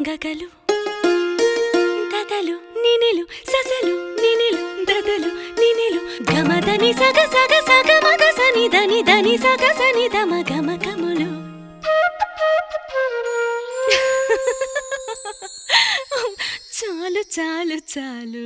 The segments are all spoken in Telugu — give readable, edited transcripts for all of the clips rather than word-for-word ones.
గగలు దదలు నినిలు ససలు నినిలు దదలు నినిలు గమదని సగ సగ సగ మగ సని దని దని సగ సని దమ గమ గములు చాలు చాలు చాలు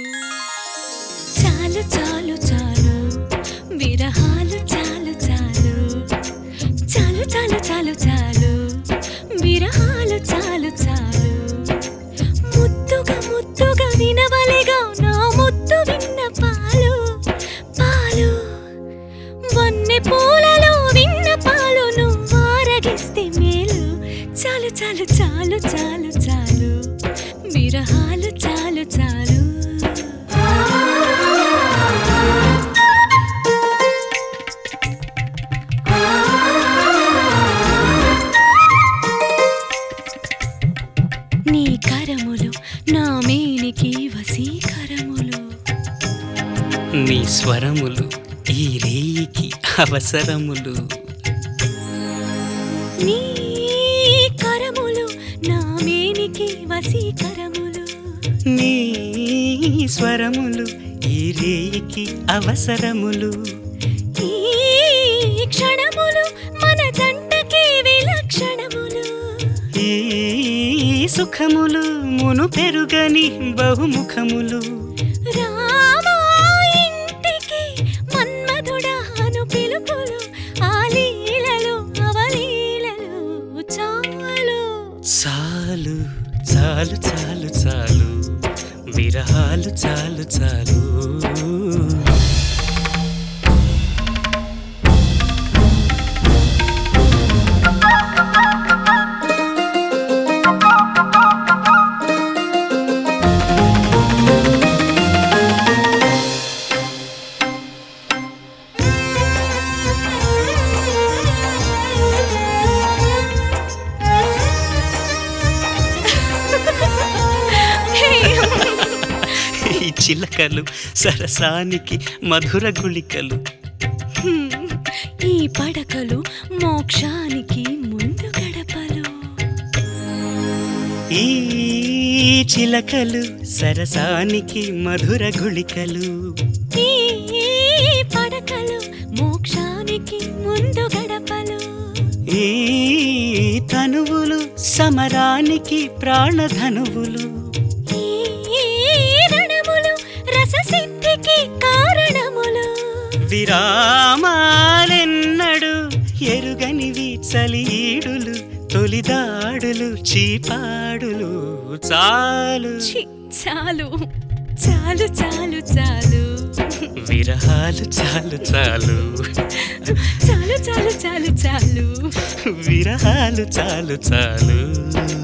చాలు చాలు చాలు విరహాలు చాలు చాలు చాలు చాలు చాలు చాలు విరహాలు చాలు చాలు ముద్దుగా ముద్దుగా వినవలిగా నా ముద్దు విన్న పాలు పాలు వన్నె పూలలో విన్న పాలు నువ్వు ఆరగిస్తే మేలు చాలు చాలు చాలు చాలు చాలు విరహాలు చాలు చాలు నీ కరములు నా మేనికి వశీకరములు నీ స్వరములు ఈ రేయికి అవసరములు నీ కరములు నా మేనికి వశీకరములు నీ స్వరములు ఈ రేయికి అవసరములు ఈ క్షణములు మన జంటకి విలక్షణములు ఈ సుఖములు మును పెరుగని బహుముఖములు రామా ఇంటికి మన్మధుడాను పిలుపులు ఆ లీలలు అవలీలలు చాలు చాలు చాలు చాలు చాలు విరహాలు చాలు చాలు ఈ చిలకలు సరసానికి మధుర గుళికలు ఈ పడకలు మోక్షానికి ముందు గడపలు ఈ చిలకలు సరసానికి మధుర గుళికలు ఈ పడకలు మోక్షానికి ముందు గడపలు ఈ తనువులు సమరానికి ప్రాణధనువులు ఈ రణములు రససిద్ధికి కారణములు విరామాలెన్నడు ఎరుగనివి చలీడులు తొలిదాడులు చీపాడులు చాలు ఛీ, చాలు చాలు చాలు చాలు విరహాలు చాలు చాలు చాలు చాలు చాలు చాలు విరహాలు చాలు చాలు